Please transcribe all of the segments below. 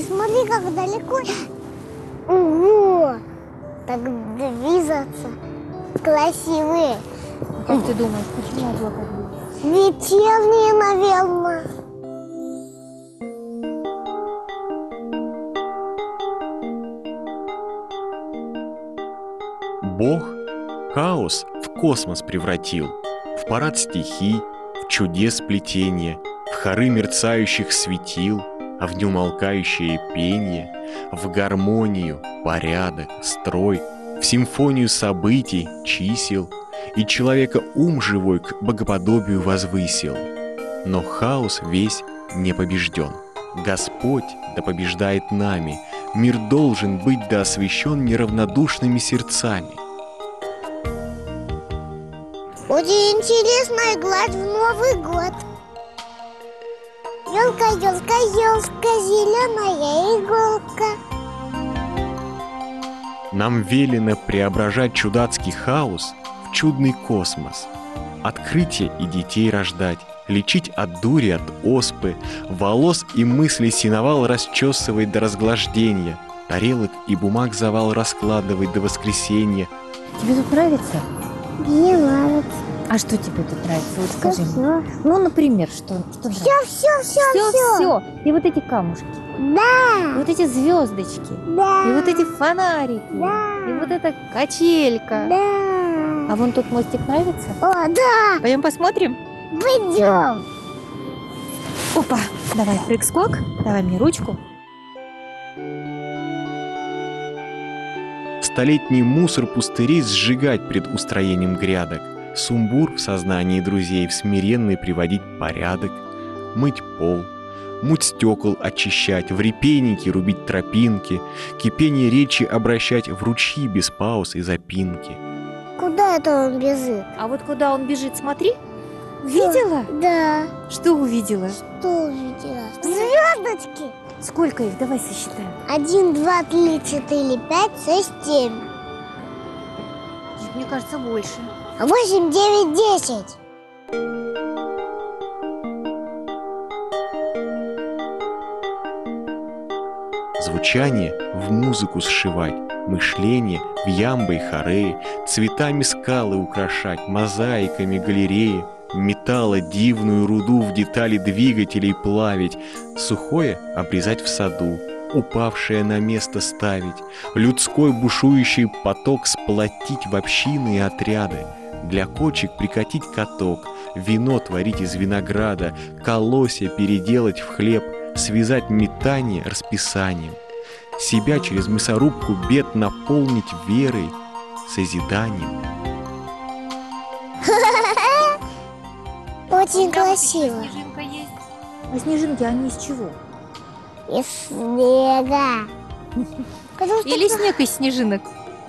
смотри, как далеко. Ого! Так двигаться. Красивые. Как ты думаешь, почему облака двигаются? Вечерние, наверное. Бог хаос в космос превратил, в парад стихий, в чудес сплетения, в хоры мерцающих светил, а в неумолкающее пение, в гармонию, порядок, строй, в симфонию событий, чисел, и человека ум живой к богоподобию возвысил. Но хаос весь не побежден. Господь да побеждает нами, мир должен быть да освящен неравнодушными сердцами. Очень интересно играть в Новый год. Елка, елка, елка, зеленая иголка. Нам велено преображать чудацкий хаос в чудный космос, открытие и детей рождать, лечить от дури, от оспы, волос и мыслей сеновал расчесывать до разглаждения, тарелок и бумаг завал раскладывать до воскресенья. Тебе тут нравится? Мне нравится. А что тебе тут нравится? Вот скажи Всё. мне. Ну, например, что нравится? Все. И вот эти камушки, и Да, вот эти звездочки, да. и вот эти фонарики, Да. и вот эта качелька. Да. А вон тот мостик нравится? О, да. Пойдем посмотрим? Пойдем. Опа! Давай прыг-скок, давай мне ручку. Столетний мусор пустырей сжигать пред устроением грядок, сумбур в сознании друзей в смиренный приводить порядок, мыть пол, муть стекол очищать, в репейники рубить тропинки, кипение речи обращать в ручьи без пауз и запинки. Куда это он бежит? А вот куда он бежит, смотри. Видела? Да. Что увидела? Что увидела? Звездочки. Сколько их? Давай сосчитаем. 1, 2, 3, 4, 5, 6, 7. Мне кажется, больше. 8, 9, 10. Звучание в музыку сшивать, мышление в ямбы и хореи, цветами скалы украшать, мозаиками галереи, металла дивную руду в детали двигателей плавить, сухое обрезать в саду, упавшее на место ставить, людской бушующий поток сплотить в общины и отряды, для кочек прикатить каток, вино творить из винограда, колосья переделать в хлеб, связать метание расписанием, себя через мясорубку бед наполнить верой, созиданием. Очень красиво. Снежинка есть. А снежинки, они из чего? Из снега. Потому что Или снег из снежинок?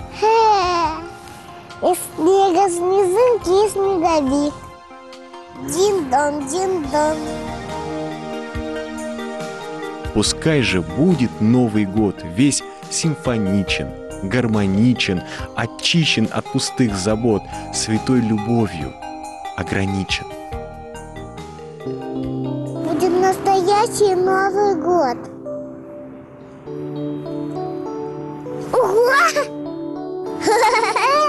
из снега снежинки и снеговик. Дин-дон, дин-дон. Пускай же будет Новый год весь симфоничен, гармоничен, очищен от пустых забот, святой любовью ограничен. Будет настоящий Новый год. Ого!